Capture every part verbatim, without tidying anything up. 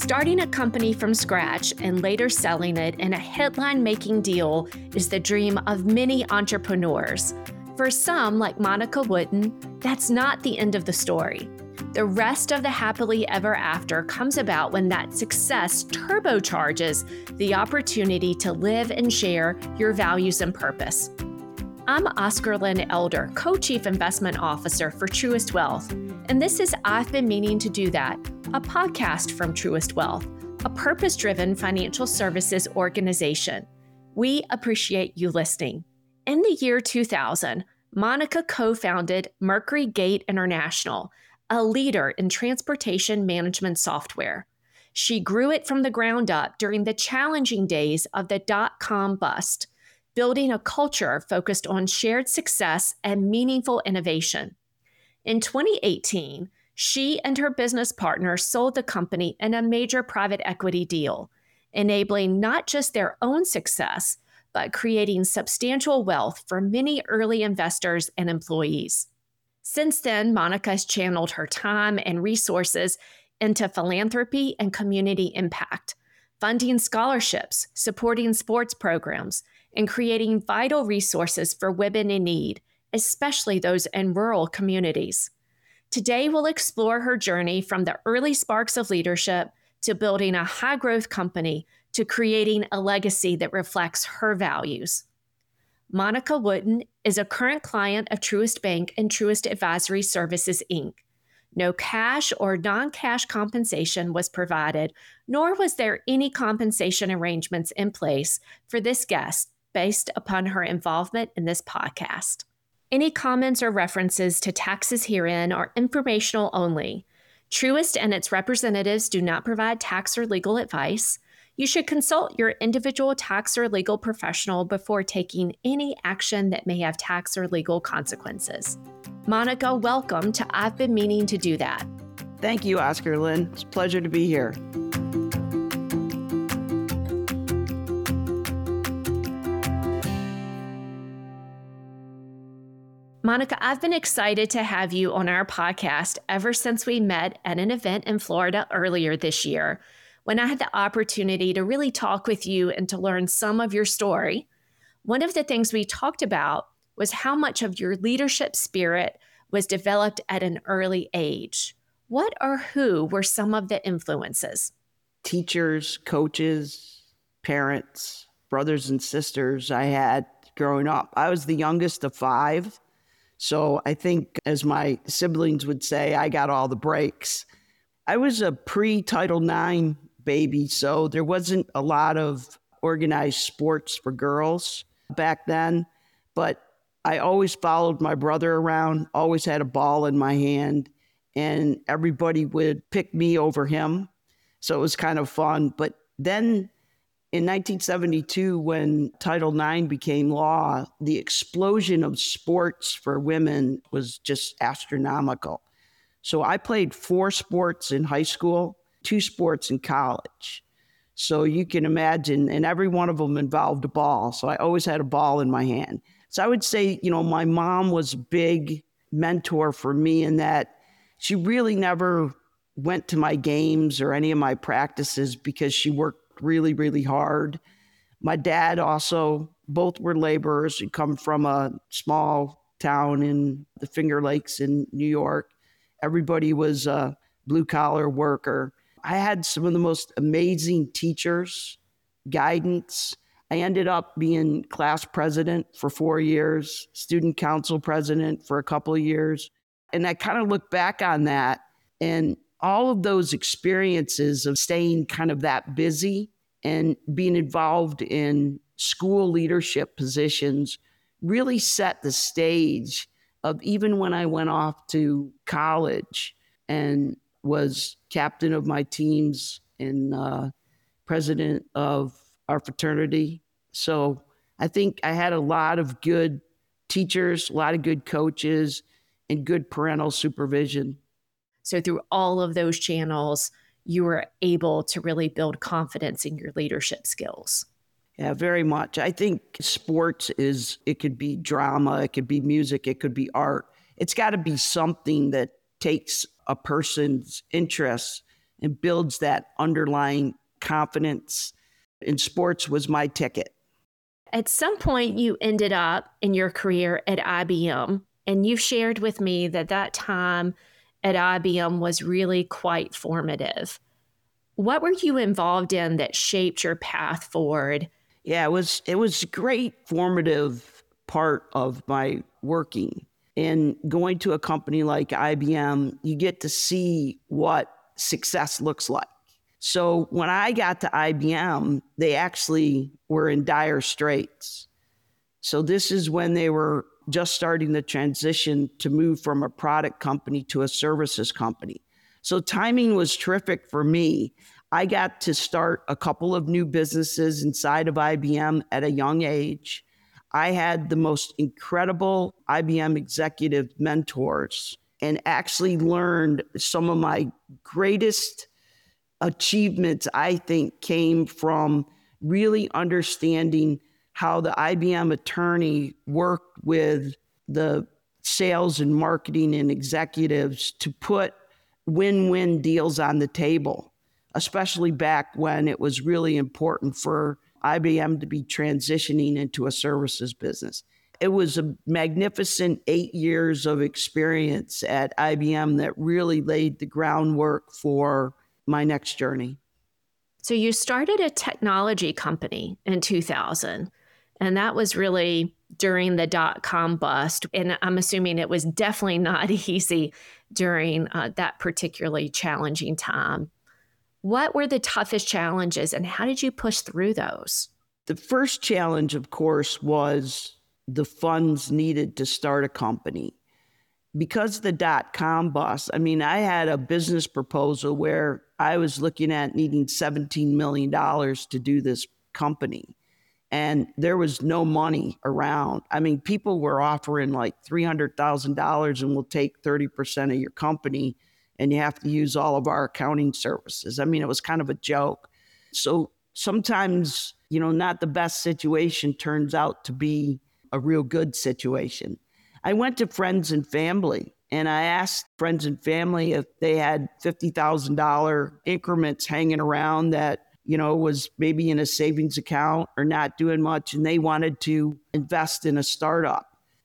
Starting a company from scratch and later selling it in a headline-making deal is the dream of many entrepreneurs. For some, like Monica Wooden, that's not the end of the story. The rest of the happily ever after comes about when that success turbocharges the opportunity to live and share your values and purpose. I'm Oscar Lynn Elder, Co-Chief Investment Officer for Truist Wealth, and this is I've Been Meaning to Do That, a podcast from Truist Wealth, a purpose-driven financial services organization. We appreciate you listening. In the year two thousand, Monica co-founded Mercury Gate International, a leader in transportation management software. She grew it from the ground up during the challenging days of the dot-com bust, building a culture focused on shared success and meaningful innovation. In twenty eighteen, she and her business partner sold the company in a major private equity deal, enabling not just their own success, but creating substantial wealth for many early investors and employees. Since then, Monica has channeled her time and resources into philanthropy and community impact, funding scholarships, supporting sports programs, and creating vital resources for women in need, especially those in rural communities. Today, we'll explore her journey from the early sparks of leadership to building a high-growth company to creating a legacy that reflects her values. Monica Wooden is a current client of Truist Bank and Truist Advisory Services, Incorporated. No cash or non-cash compensation was provided, nor was there any compensation arrangements in place for this guest based upon her involvement in this podcast. Any comments or references to taxes herein are informational only. Truist and its representatives do not provide tax or legal advice. You should consult your individual tax or legal professional before taking any action that may have tax or legal consequences. Monica, welcome to I've Been Meaning to Do That. Thank you, Oscar Lynn. It's a pleasure to be here. Monica, I've been excited to have you on our podcast ever since we met at an event in Florida earlier this year, when I had the opportunity to really talk with you and to learn some of your story. One of the things we talked about was how much of your leadership spirit was developed at an early age. What or who were some of the influences? Teachers, coaches, parents, brothers and sisters I had growing up. I was the youngest of five. So I think, as my siblings would say, I got all the breaks. I was a pre-Title nine baby, so there wasn't a lot of organized sports for girls back then. But I always followed my brother around, always had a ball in my hand, and everybody would pick me over him. So it was kind of fun. But then in nineteen seventy-two, when Title nine became law, the explosion of sports for women was just astronomical. So I played four sports in high school, two sports in college. So you can imagine, and every one of them involved a ball. So I always had a ball in my hand. So I would say, you know, my mom was a big mentor for me in that she really never went to my games or any of my practices because she worked really, really hard. My dad also, both were laborers who come from a small town in the Finger Lakes in New York. Everybody was a blue-collar worker. I had some of the most amazing teachers, guidance. I ended up being class president for four years, student council president for a couple of years. And I kind of look back on that, and all of those experiences of staying kind of that busy and being involved in school leadership positions really set the stage of even when I went off to college and was captain of my teams and uh, president of our fraternity. So I think I had a lot of good teachers, a lot of good coaches, and good parental supervision. So through all of those channels, you were able to really build confidence in your leadership skills. Yeah, very much. I think sports is, it could be drama, it could be music, it could be art. It's got to be something that takes a person's interest and builds that underlying confidence. And sports was my ticket. At some point, you ended up in your career at I B M, and you've shared with me that that time at I B M was really quite formative. What were you involved in that shaped your path forward? Yeah, it was it was a great formative part of my working. And going to a company like I B M, you get to see what success looks like. So when I got to I B M, they actually were in dire straits. So this is when they were just starting the transition to move from a product company to a services company. So timing was terrific for me. I got to start a couple of new businesses inside of I B M at a young age. I had the most incredible I B M executive mentors and actually learned some of my greatest achievements, I think, came from really understanding how the I B M attorney worked with the sales and marketing and executives to put win-win deals on the table, especially back when it was really important for I B M to be transitioning into a services business. It was a magnificent eight years of experience at I B M that really laid the groundwork for my next journey. So you started a technology company in two thousand, and that was really during the dot-com bust. And I'm assuming it was definitely not easy during uh, that particularly challenging time. What were the toughest challenges, and how did you push through those? The first challenge, of course, was the funds needed to start a company. Because of the dot-com bust, I mean, I had a business proposal where I was looking at needing seventeen million dollars to do this company. And there was no money around. I mean, people were offering like three hundred thousand dollars and we'll take thirty percent of your company and you have to use all of our accounting services. I mean, it was kind of a joke. So sometimes, you know, not the best situation turns out to be a real good situation. I went to friends and family and I asked friends and family if they had fifty thousand dollars increments hanging around that, you know, was maybe in a savings account or not doing much, and they wanted to invest in a startup.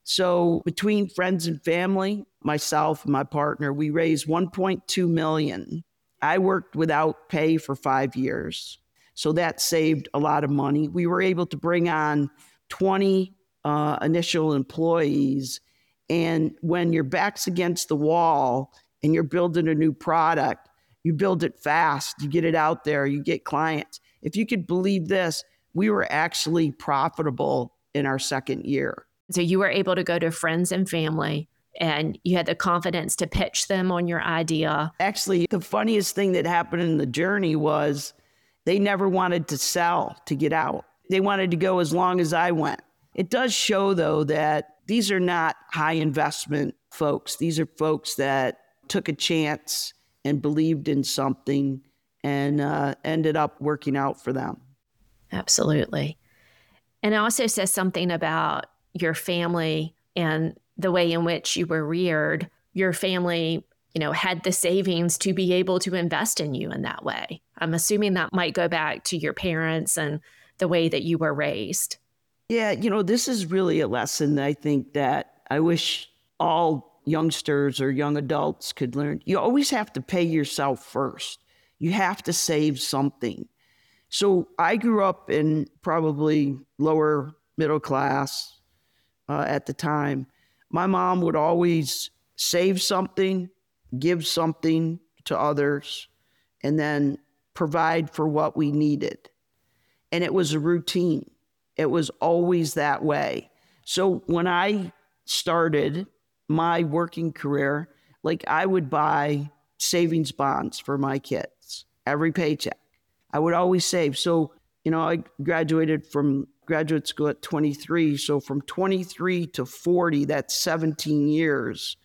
So between friends and family, myself and my partner, we raised one point two million dollars. I worked without pay for five years. So that saved a lot of money. We were able to bring on twenty uh, initial employees. And when your back's against the wall and you're building a new product, you build it fast, you get it out there, you get clients. If you could believe this, we were actually profitable in our second year. So you were able to go to friends and family and you had the confidence to pitch them on your idea. Actually, the funniest thing that happened in the journey was they never wanted to sell to get out. They wanted to go as long as I went. It does show, though, that these are not high investment folks. These are folks that took a chance and believed in something and uh, ended up working out for them. Absolutely. And it also says something about your family and the way in which you were reared. Your family, you know, had the savings to be able to invest in you in that way. I'm assuming that might go back to your parents and the way that you were raised. Yeah, you know, this is really a lesson I think that I wish all youngsters or young adults could learn. You always have to pay yourself first. You have to save something. So I grew up in probably lower middle class uh, at the time. My mom would always save something, give something to others, and then provide for what we needed. And it was a routine. It was always that way. So when I started my working career, like I would buy savings bonds for my kids every paycheck. I would always save. So, you know, I graduated from graduate school at twenty-three. So from twenty-three to forty, that's seventeen years.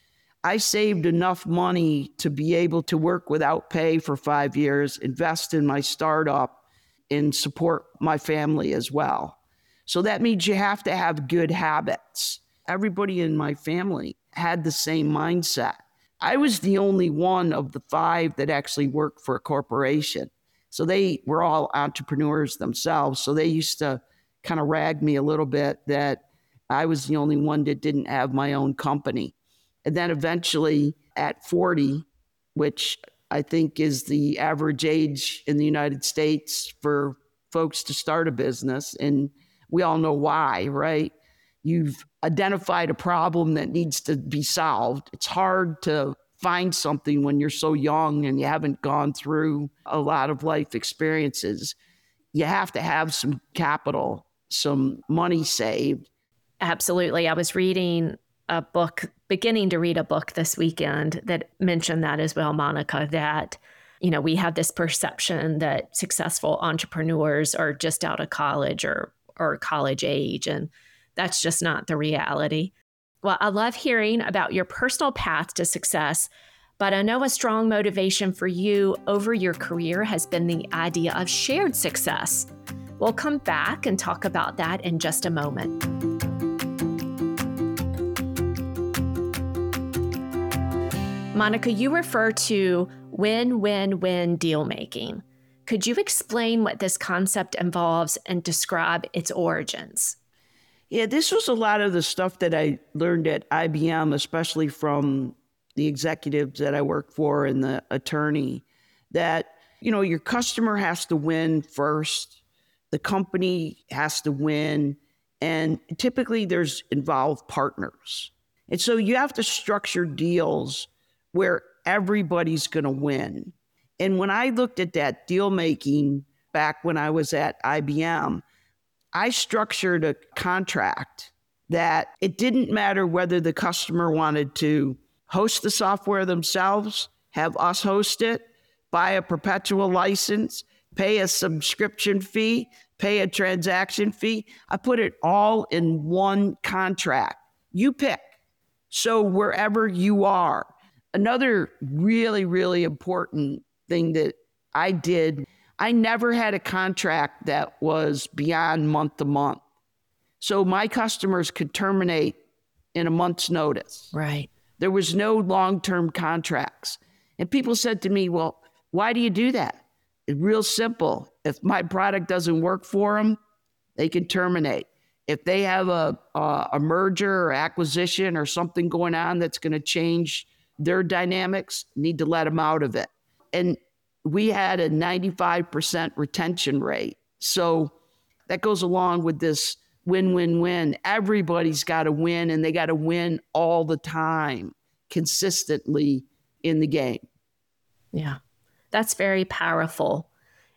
I saved enough money to be able to work without pay for five years, invest in my startup, and support my family as well. So that means you have to have good habits. Everybody in my family had the same mindset. I was the only one of the five that actually worked for a corporation. So they were all entrepreneurs themselves. So they used to kind of rag me a little bit that I was the only one that didn't have my own company. And then eventually at forty, which I think is the average age in the United States for folks to start a business, and we all know why, right? You've identified a problem that needs to be solved. It's hard to find something when you're so young and you haven't gone through a lot of life experiences. You have to have some capital, some money saved. Absolutely. I was reading a book, beginning to read a book this weekend that mentioned that as well, Monica, that, you know, we have this perception that successful entrepreneurs are just out of college or, or college age, and that's just not the reality. Well, I love hearing about your personal path to success, but I know a strong motivation for you over your career has been the idea of shared success. We'll come back and talk about that in just a moment. Monica, you refer to win-win-win deal making. Could you explain what this concept involves and describe its origins? Yeah, this was a lot of the stuff that I learned at I B M, especially from the executives that I work for and the attorney, that, you know, your customer has to win first, the company has to win, and typically there's involved partners. And so you have to structure deals where everybody's going to win. And when I looked at that deal making back when I was at I B M, I structured a contract that it didn't matter whether the customer wanted to host the software themselves, have us host it, buy a perpetual license, pay a subscription fee, pay a transaction fee. I put it all in one contract. You pick. So wherever you are. Another really, really important thing that I did, I never had a contract that was beyond month to month. So my customers could terminate in a month's notice. Right. There was no long-term contracts. And people said to me, well, why do you do that? It's real simple. If my product doesn't work for them, they can terminate. If they have a, a, a merger or acquisition or something going on that's going to change their dynamics, need to let them out of it. And we had a ninety-five percent retention rate. So that goes along with this win-win-win. Everybody's got to win, and they got to win all the time, consistently in the game. Yeah, that's very powerful.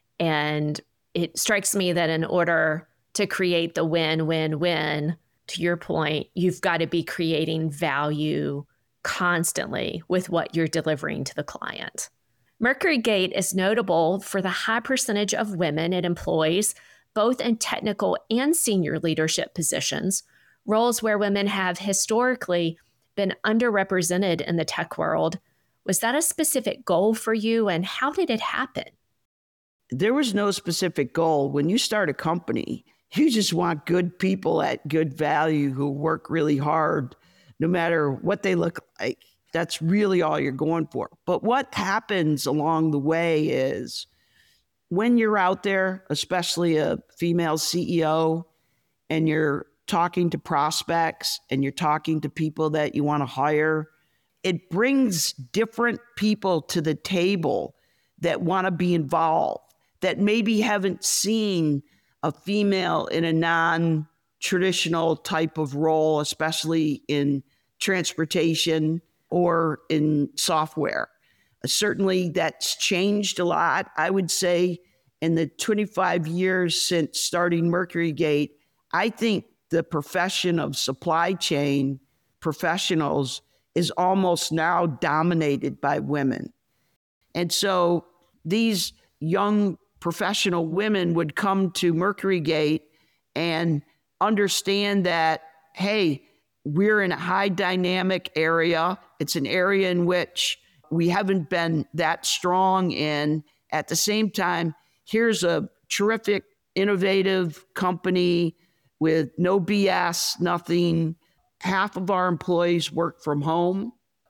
And it strikes me that in order to create the win-win-win, to your point, you've got to be creating value constantly with what you're delivering to the client. Mercury Gate is notable for the high percentage of women it employs, both in technical and senior leadership positions, roles where women have historically been underrepresented in the tech world. Was that a specific goal for you, and how did it happen? There was no specific goal. When you start a company, you just want good people at good value who work really hard, no matter what they look like. That's really all you're going for. But what happens along the way is when you're out there, especially a female C E O, and you're talking to prospects and you're talking to people that you want to hire, it brings different people to the table that want to be involved, that maybe haven't seen a female in a non-traditional type of role, especially in transportation or in software. Certainly that's changed a lot. I would say in the twenty-five years since starting Mercury Gate, I think the profession of supply chain professionals is almost now dominated by women. And so these young professional women would come to Mercury Gate and understand that, hey, we're in a high dynamic area. It's an area in which we haven't been that strong in. At the same time, here's a terrific, innovative company with no B S, nothing. Half of our employees work from home.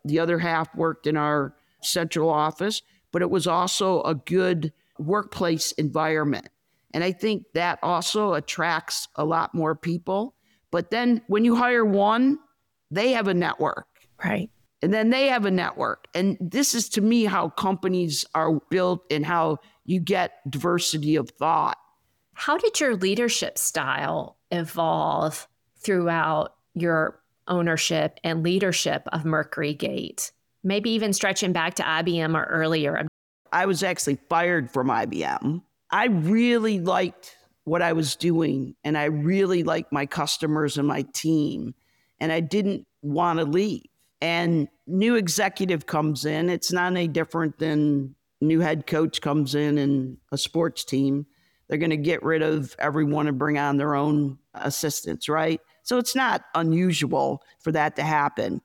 The other half worked in our central office, but it was also a good workplace environment. And I think that also attracts a lot more people. But then when you hire one, they have a network. Right. And then they have a network. And this is, to me, how companies are built and how you get diversity of thought. How did your leadership style evolve throughout your ownership and leadership of Mercury Gate? Maybe even stretching back to I B M or earlier. I was actually fired from I B M. I really liked what I was doing, and I really liked my customers and my team, and I didn't want to leave. And new executive comes in. It's not any different than new head coach comes in in a sports team. They're going to get rid of everyone and bring on their own assistants, right? So it's not unusual for that to happen.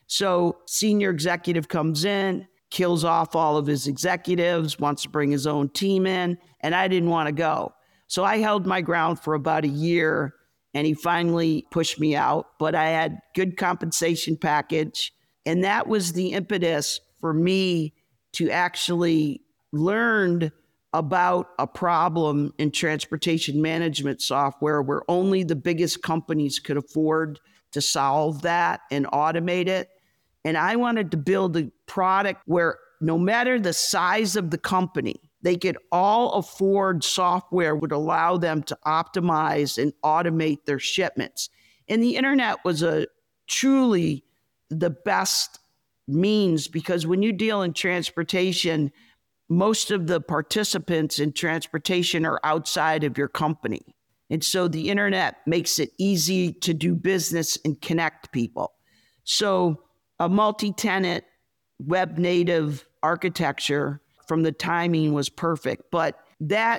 So senior executive comes in, kills off all of his executives, wants to bring his own team in, and I didn't want to go. So I held my ground for about a year, and he finally pushed me out, but I had good compensation package. And that was the impetus for me to actually learn about a problem in transportation management software where only the biggest companies could afford to solve that and automate it. And I wanted to build a product where no matter the size of the company, they could all afford software would allow them to optimize and automate their shipments. And the internet was a truly the best means, because when you deal in transportation, most of the participants in transportation are outside of your company. And so the internet makes it easy to do business and connect people. So a multi-tenant web native architecture from the timing was perfect. But that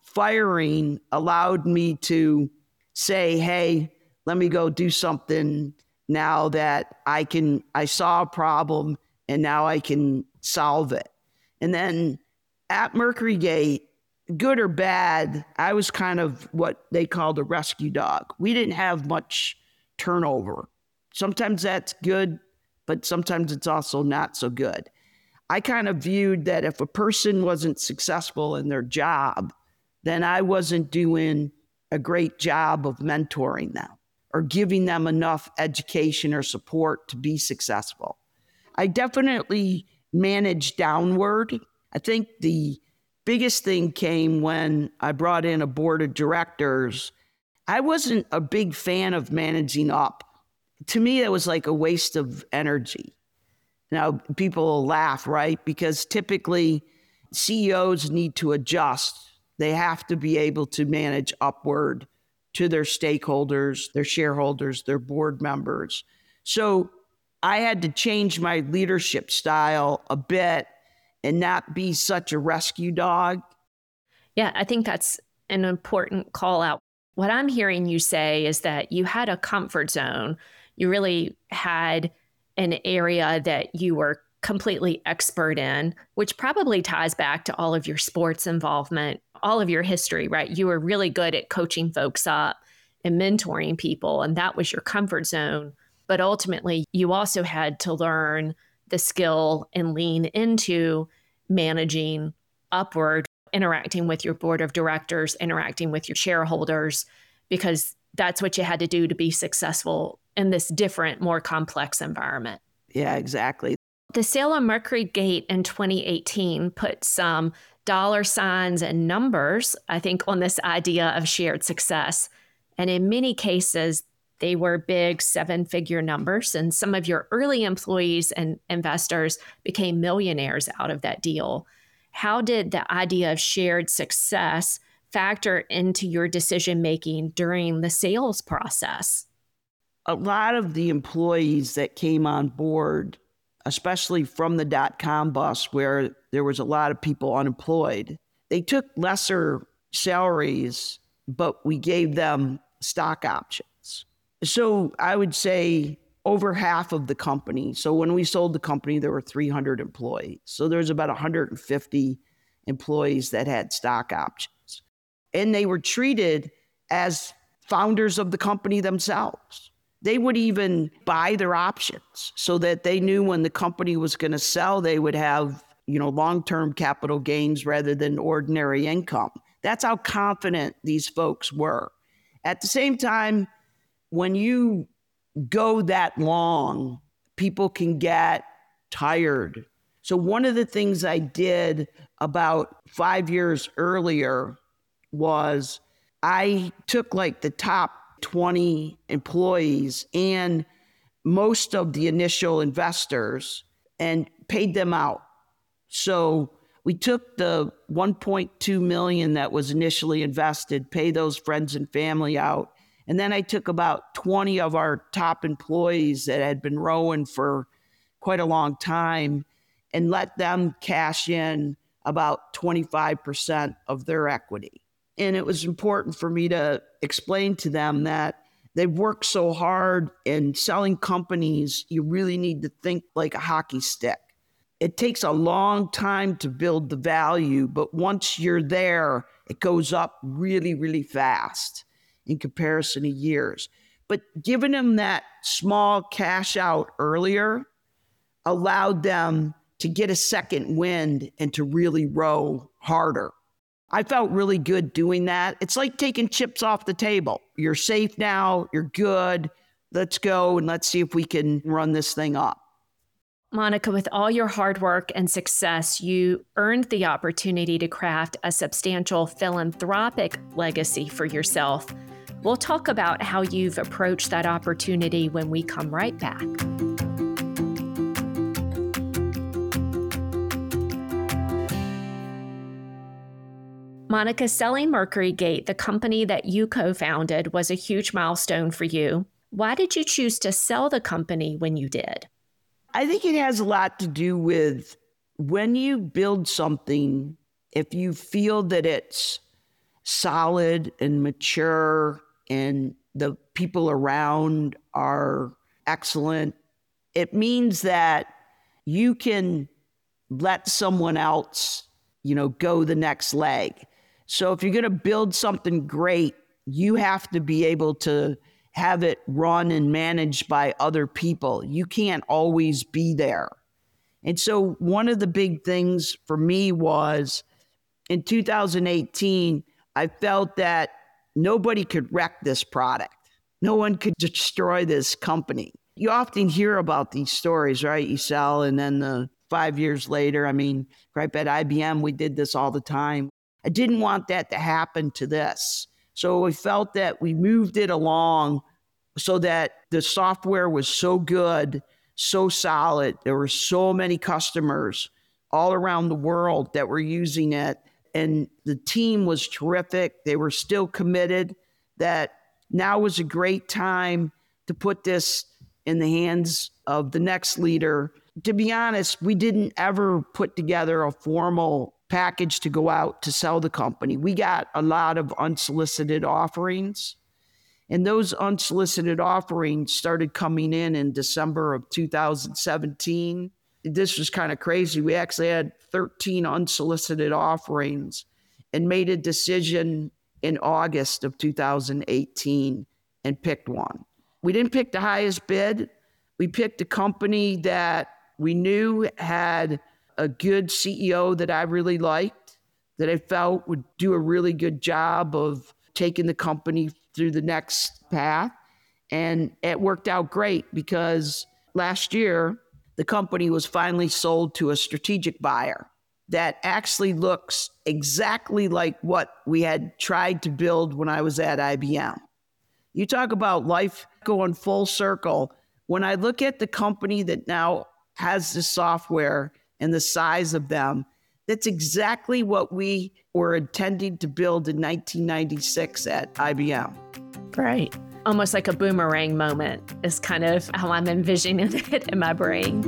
firing allowed me to say, hey, let me go do something now that I can, I saw a problem and now I can solve it. And then at Mercury Gate, good or bad, I was kind of what they called a rescue dog. We didn't have much turnover. Sometimes that's good, but sometimes it's also not so good. I kind of viewed that if a person wasn't successful in their job, then I wasn't doing a great job of mentoring them or giving them enough education or support to be successful. I definitely managed downward. I think the biggest thing came when I brought in a board of directors. I wasn't a big fan of managing up. To me, it was like a waste of energy. Now, people will laugh, right? Because typically C E Os need to adjust. They have to be able to manage upward to their stakeholders, their shareholders, their board members. So I had to change my leadership style a bit and not be such a rescue dog. Yeah, I think that's an important call out. What I'm hearing you say is that you had a comfort zone. You really had an area that you were completely expert in, which probably ties back to all of your sports involvement, all of your history, right? You were really good at coaching folks up and mentoring people, and that was your comfort zone. But ultimately, you also had to learn the skill and lean into managing upward, interacting with your board of directors, interacting with your shareholders, because that's what you had to do to be successful in this different, more complex environment. Yeah, exactly. The sale of Mercury Gate in twenty eighteen put some dollar signs and numbers, I think, on this idea of shared success. And in many cases, they were big seven-figure numbers. And some of your early employees and investors became millionaires out of that deal. How did the idea of shared success factor into your decision-making during the sales process? A lot of the employees that came on board, especially from the dot-com bust where there was a lot of people unemployed, they took lesser salaries, but we gave them stock options. So I would say over half of the company. So when we sold the company, there were three hundred employees. So there's about one hundred fifty employees that had stock options. And they were treated as founders of the company themselves. They would even buy their options so that they knew when the company was going to sell, they would have, you know, long-term capital gains rather than ordinary income. That's how confident these folks were. At the same time, when you go that long, people can get tired. So one of the things I did about five years earlier was I took like the top twenty employees and most of the initial investors and paid them out. So we took the one point two million that was initially invested, pay those friends and family out. And then I took about twenty of our top employees that had been rowing for quite a long time and let them cash in about twenty-five percent of their equity. And it was important for me to explain to them that they've worked so hard in selling companies, you really need to think like a hockey stick. It takes a long time to build the value, but once you're there, it goes up really, really fast in comparison to years. But giving them that small cash out earlier allowed them to get a second wind and to really row harder. I felt really good doing that. It's like taking chips off the table. You're safe now, you're good. Let's go and let's see if we can run this thing up. Monica, with all your hard work and success, you earned the opportunity to craft a substantial philanthropic legacy for yourself. We'll talk about how you've approached that opportunity when we come right back. Monica, selling Mercury Gate, the company that you co-founded, was a huge milestone for you. Why did you choose to sell the company when you did? I think it has a lot to do with when you build something, if you feel that it's solid and mature and the people around are excellent, it means that you can let someone else, you know, go the next leg. So if you're going to build something great, you have to be able to have it run and managed by other people. You can't always be there. And so one of the big things for me was in two thousand eighteen, I felt that nobody could wreck this product. No one could destroy this company. You often hear about these stories, right? You sell and then the five years later, I mean, right at I B M, we did this all the time. I didn't want that to happen to this. So we felt that we moved it along so that the software was so good, so solid. There were so many customers all around the world that were using it. And the team was terrific. They were still committed, that now was a great time to put this in the hands of the next leader. To be honest, we didn't ever put together a formal package to go out to sell the company. We got a lot of unsolicited offerings, and those unsolicited offerings started coming in in December of two thousand seventeen. This was kind of crazy. We actually had thirteen unsolicited offerings and made a decision in August of two thousand eighteen and picked one. We didn't pick the highest bid. We picked a company that we knew had a good C E O that I really liked, that I felt would do a really good job of taking the company through the next path. And it worked out great because last year, the company was finally sold to a strategic buyer that actually looks exactly like what we had tried to build when I was at I B M. You talk about life going full circle. When I look at the company that now has the software and the size of them, that's exactly what we were intending to build in nineteen ninety-six at I B M. Right. Almost like a boomerang moment is kind of how I'm envisioning it in my brain.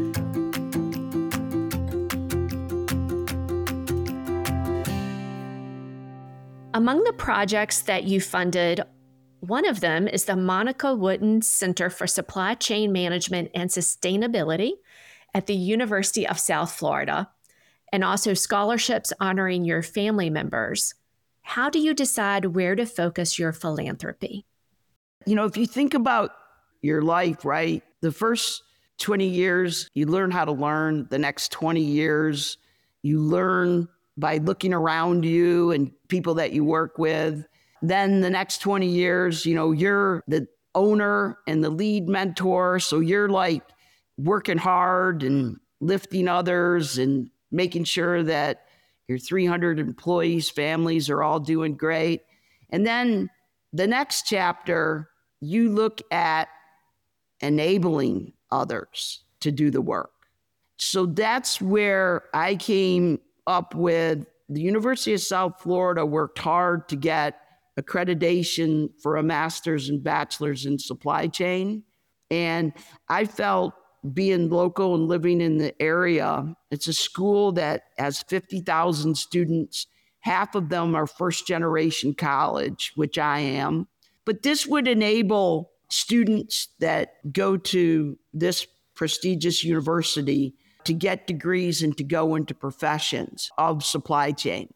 Among the projects that you funded, one of them is the Monica Wooden Center for Supply Chain Management and Sustainability at the University of South Florida, and also scholarships honoring your family members. How do you decide where to focus your philanthropy? You know, if you think about your life, right? The first twenty years, you learn how to learn. The next twenty years, you learn by looking around you and people that you work with. Then the next twenty years, you know, you're the owner and the lead mentor. So you're like working hard and lifting others and making sure that your three hundred employees' families are all doing great. And then the next chapter, you look at enabling others to do the work. So that's where I came up with the University of South Florida worked hard to get accreditation for a master's and bachelor's in supply chain. And I felt being local and living in the area, it's a school that has fifty thousand students. Half of them are first generation college, which I am. But this would enable students that go to this prestigious university to get degrees and to go into professions of supply chain.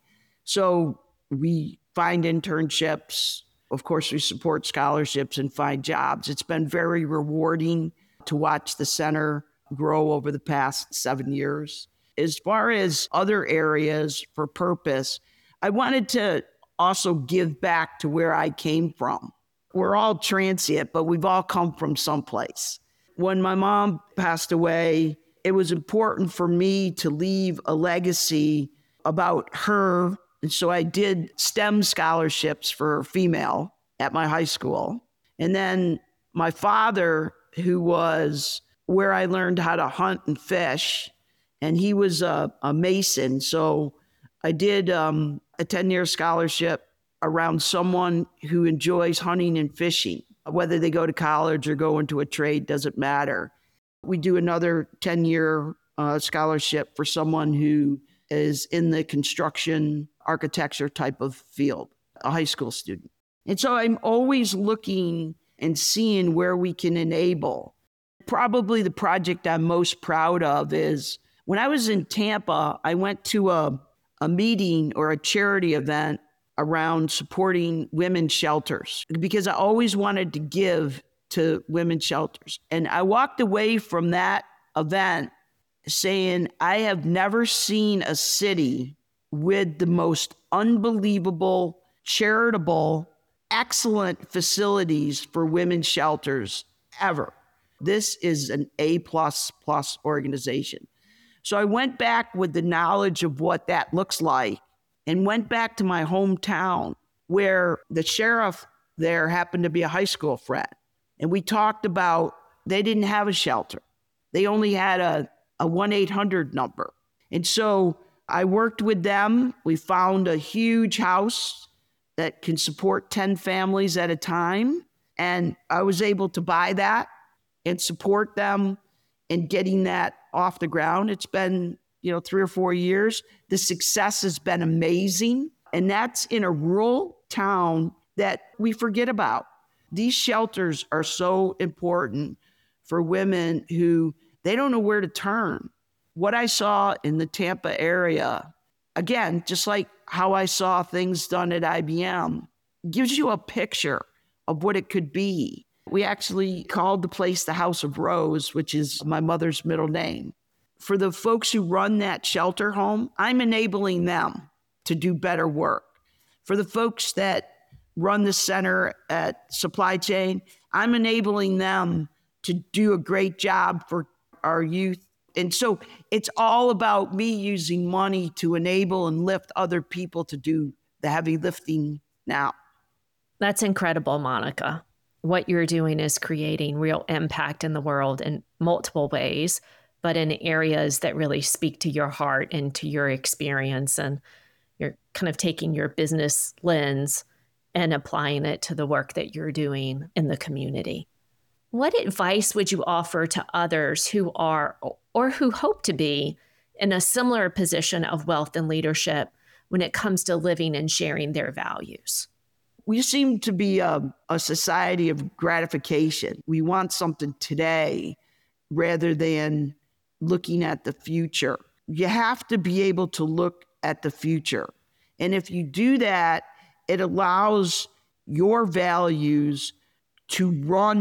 So we find internships. Of course, we support scholarships and find jobs. It's been very rewarding to watch the center grow over the past seven years. As far as other areas for purpose, I wanted to also give back to where I came from. We're all transient, but we've all come from someplace. When my mom passed away, it was important for me to leave a legacy about her. And so I did STEM scholarships for female at my high school. And then my father, who was where I learned how to hunt and fish, and he was a, a mason. So I did um, a ten-year scholarship around someone who enjoys hunting and fishing. Whether they go to college or go into a trade, doesn't matter. We do another ten-year uh, scholarship for someone who is in the construction architecture type of field, a high school student. And so I'm always looking and seeing where we can enable. Probably the project I'm most proud of is when I was in Tampa, I went to a, a meeting or a charity event around supporting women's shelters because I always wanted to give to women's shelters. And I walked away from that event saying, I have never seen a city with the most unbelievable, charitable, excellent facilities for women's shelters ever. This is an A plus plus organization. So I went back with the knowledge of what that looks like and went back to my hometown where the sheriff there happened to be a high school friend. And we talked about, they didn't have a shelter. They only had a, a one eight hundred number. And so I worked with them. We found a huge house that can support ten families at a time. And I was able to buy that and support them in getting that off the ground. It's been, you know, three or four years. The success has been amazing. And that's in a rural town that we forget about. These shelters are so important for women who they don't know where to turn. What I saw in the Tampa area, again, just like how I saw things done at I B M, gives you a picture of what it could be. We actually called the place the House of Rose, which is my mother's middle name. For the folks who run that shelter home, I'm enabling them to do better work. For the folks that run the center at Supply Chain, I'm enabling them to do a great job for our youth. And so it's all about me using money to enable and lift other people to do the heavy lifting now. That's incredible, Monica. What you're doing is creating real impact in the world in multiple ways, but in areas that really speak to your heart and to your experience. And you're kind of taking your business lens and applying it to the work that you're doing in the community. What advice would you offer to others who are or who hope to be in a similar position of wealth and leadership when it comes to living and sharing their values? We seem to be a, a society of gratification. We want something today rather than looking at the future. You have to be able to look at the future. And if you do that, it allows your values to run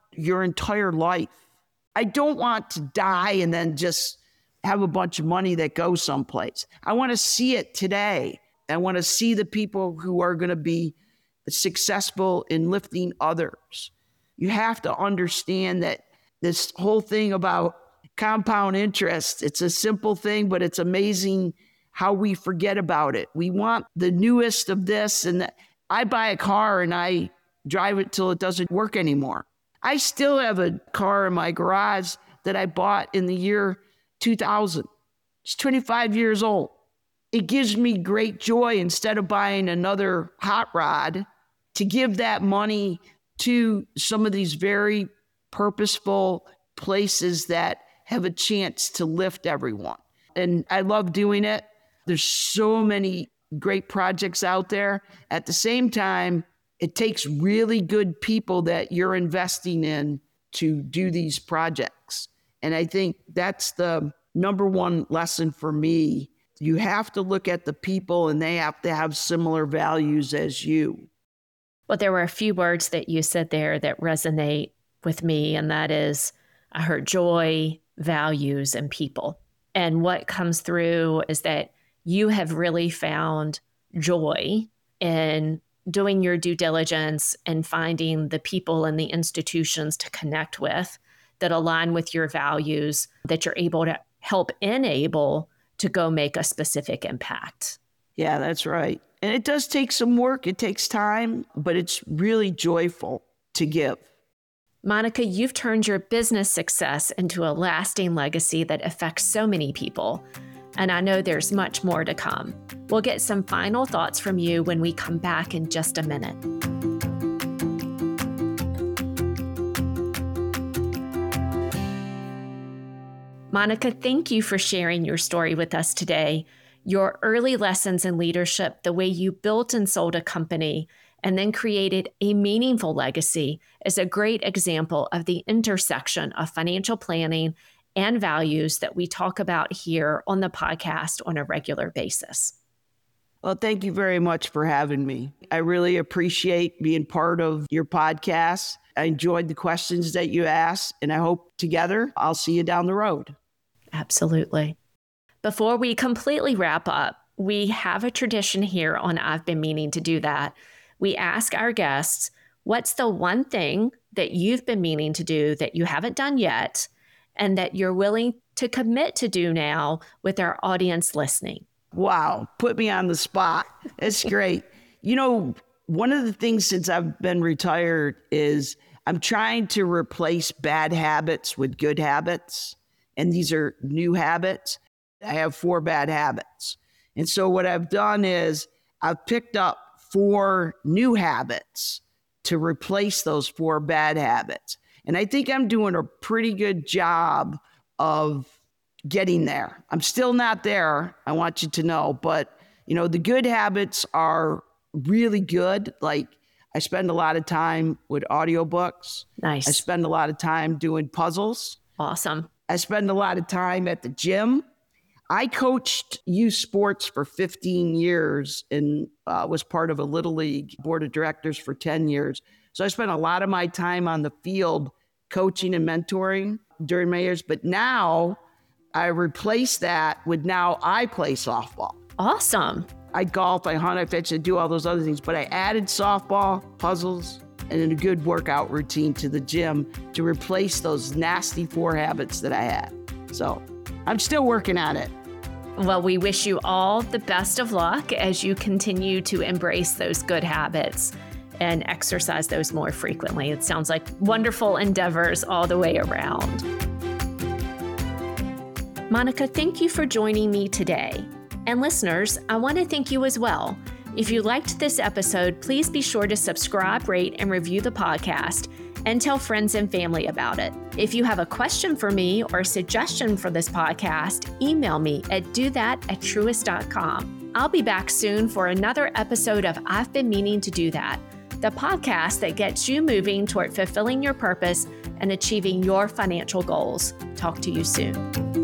your entire life. I don't want to die and then just have a bunch of money that goes someplace. I want to see it today. I want to see the people who are going to be successful in lifting others. You have to understand that this whole thing about compound interest, it's a simple thing, but it's amazing how we forget about it. We want the newest of this, and that. I buy a car and I drive it till it doesn't work anymore. I still have a car in my garage that I bought in the year two thousand. It's twenty-five years old. It gives me great joy, instead of buying another hot rod, to give that money to some of these very purposeful places that have a chance to lift everyone. And I love doing it. There's so many great projects out there. At the same time, it takes really good people that you're investing in to do these projects. And I think that's the number one lesson for me. You have to look at the people, and they have to have similar values as you. Well, there were a few words that you said there that resonate with me, and that is, I heard joy, values, and people. And what comes through is that you have really found joy in doing your due diligence and finding the people and the institutions to connect with that align with your values, that you're able to help enable to go make a specific impact. Yeah, that's right. And it does take some work. It takes time, but it's really joyful to give. Monica, you've turned your business success into a lasting legacy that affects so many people. And I know there's much more to come. We'll get some final thoughts from you when we come back in just a minute. Monica, thank you for sharing your story with us today. Your early lessons in leadership, the way you built and sold a company, and then created a meaningful legacy, is a great example of the intersection of financial planning and values that we talk about here on the podcast on a regular basis. Well, thank you very much for having me. I really appreciate being part of your podcast. I enjoyed the questions that you asked, and I hope together I'll see you down the road. Absolutely. Before we completely wrap up, we have a tradition here on I've Been Meaning to Do That. We ask our guests, what's the one thing that you've been meaning to do that you haven't done yet, and that you're willing to commit to do now with our audience listening? Wow, put me on the spot. It's great. You know, one of the things since I've been retired is I'm trying to replace bad habits with good habits. And these are new habits. I have four bad habits. And so what I've done is I've picked up four new habits to replace those four bad habits. And I think I'm doing a pretty good job of getting there. I'm still not there, I want you to know, but you know, the good habits are really good. Like I spend a lot of time with audiobooks. Nice. I spend a lot of time doing puzzles. Awesome. I spend a lot of time at the gym. I coached youth sports for fifteen years and uh, was part of a Little League board of directors for ten years. So I spent a lot of my time on the field coaching and mentoring during my years. But now I replace that with now I play softball. Awesome. I golf, I hunt, I fish, I do all those other things. But I added softball, puzzles, and then a good workout routine to the gym to replace those nasty four habits that I had. So I'm still working on it. Well, we wish you all the best of luck as you continue to embrace those good habits and exercise those more frequently. It sounds like wonderful endeavors all the way around. Monica, thank you for joining me today. And listeners, I want to thank you as well. If you liked this episode, please be sure to subscribe, rate, and review the podcast, and tell friends and family about it. If you have a question for me or a suggestion for this podcast, email me at do that at truist dot com. I'll be back soon for another episode of I've Been Meaning to Do That, the podcast that gets you moving toward fulfilling your purpose and achieving your financial goals. Talk to you soon.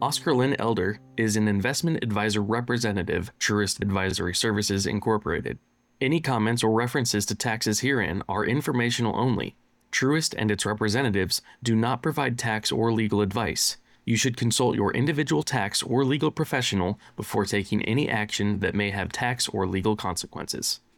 Oscar Lynn Elder is an investment advisor representative, Truist Advisory Services Incorporated. Any comments or references to taxes herein are informational only. Truist and its representatives do not provide tax or legal advice. You should consult your individual tax or legal professional before taking any action that may have tax or legal consequences.